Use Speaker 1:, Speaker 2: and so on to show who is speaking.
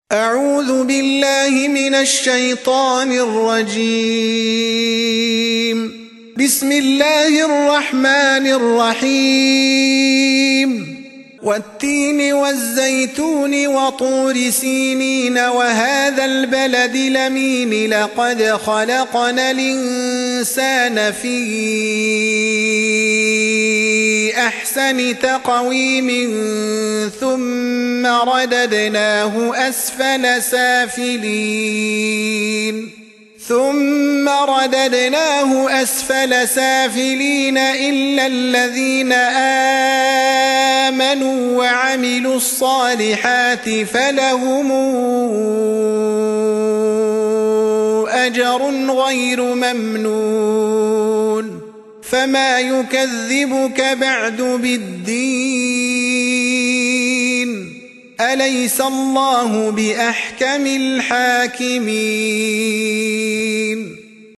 Speaker 1: أعوذ بالله من الشيطان الرجيم. بسم الله الرحمن الرحيم. والتين والزيتون وطور سينين وهذا البلد الأمين لقد خلقنا الإنسان في أحسن تقويم ثم رددناه أسفل سافلين إلا الذين آمنوا وعملوا الصالحات فلهم أجر غير ممنون. فما يكذبك بعد بالدين؟ أليس الله بأحكم الحاكمين؟